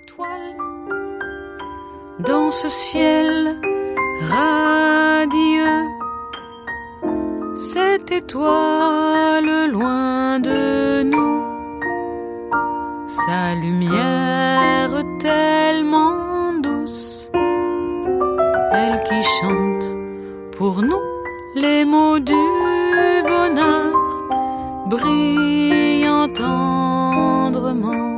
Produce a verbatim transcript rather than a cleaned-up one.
étoile dans ce ciel radieux. Cette étoile loin de nous, sa lumière tellement douce, elle qui chante pour nous les mots du bonheur, brillant tendrement.